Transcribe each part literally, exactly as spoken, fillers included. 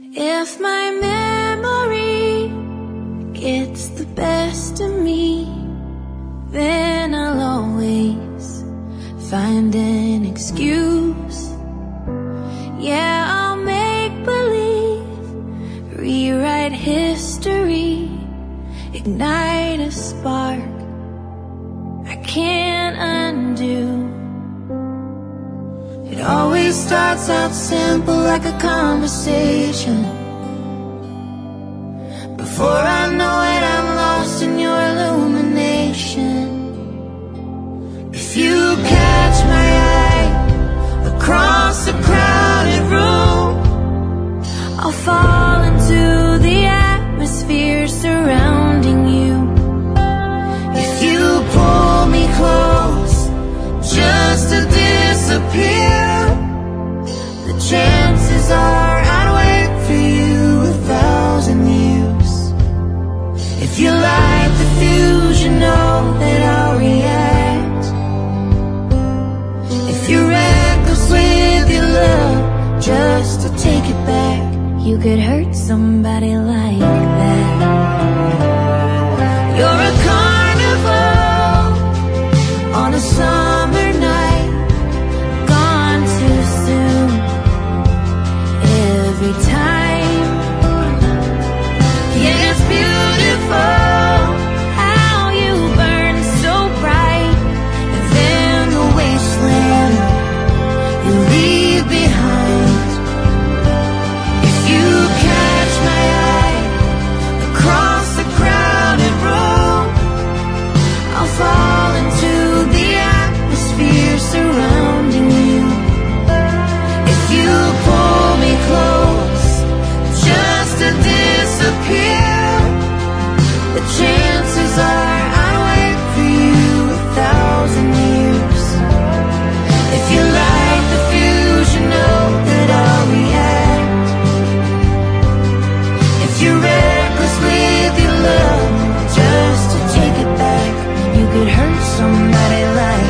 If my memory gets the best of me, then I'll always find an excuse. Yeah, I'll make believe, rewrite history, ignite a spark I can't undo. It always starts out simple like a conversation. Before I know it, I'm lost in your illumination. If you catch my eye across a crowded room, I'll fall into the atmosphere surrounding you. If you pull me close just to disappear, the chances are I'd wait for you a thousand years. If you light the fuse, you know that I'll react. If you're reckless with your love, just to take it back, you could hurt somebody like that. You're a carnival on a summer night, gone too soon every time. Yeah, it's beautiful how you burn so bright, and then the wasteland you leave behind. If you catch my eye across the crowded room, I'll fall into the atmosphere surrounding you. If you pull me close just to disappear, the chances are I'd wait for you a thousand years. If you light the fuse, you know that I'll react. If you're reckless with your love, just to take it back, you could hurt somebody like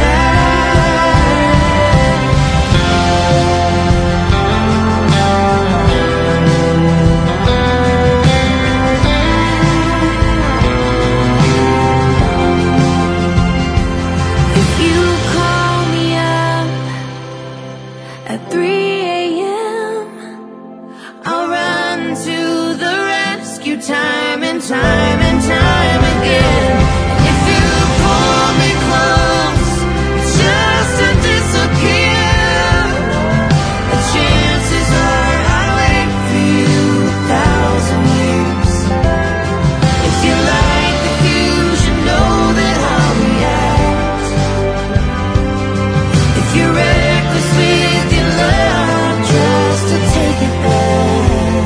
at three a m I'll run to the rescue time and time and time again. If you pull me close just to disappear, the chances are I'd wait for you a thousand years. If you light the fuse, you know that I'll react. If you're reckless with your love, just to take it back,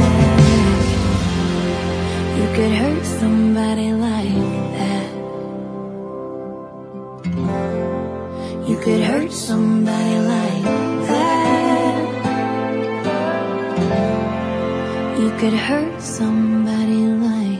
you could hurt somebody like that. You could hurt somebody like that. You could hurt somebody like